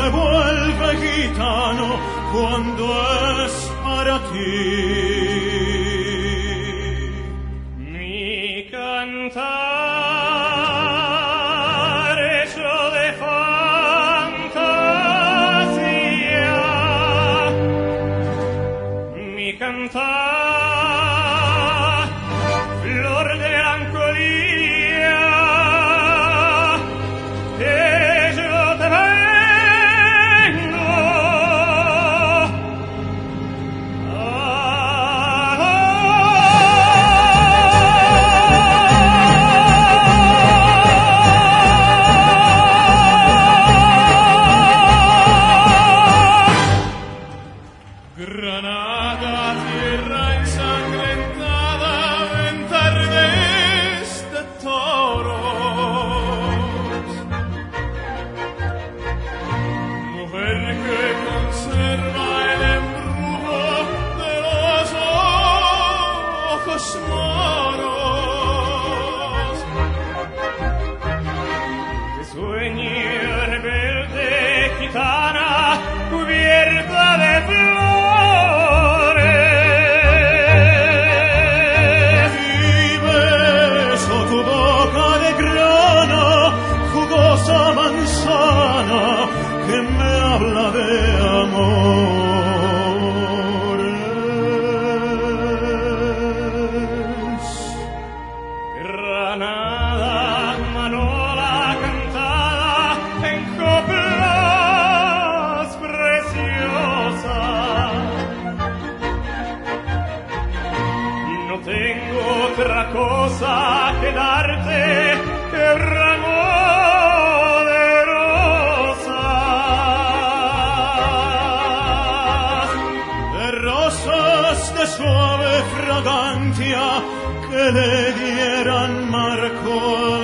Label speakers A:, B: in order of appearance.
A: vuelve gitano cuando es para ti.
B: Mi cantar hecho de fantasía, mi cantar flor de melancolía, que yo te vengo
A: Granada, tierra ensangrentada, ventardes de toros, mujer que conserva el embrujo de los ojos moros,
B: que sueño rebelde gitana cubierta de flores.
A: Manzana que me habla de amores.
B: Granada, manola cantada en coplas preciosas. No tengo otra cosa que darte que un ramo
A: de suave fragancia que le dieran marco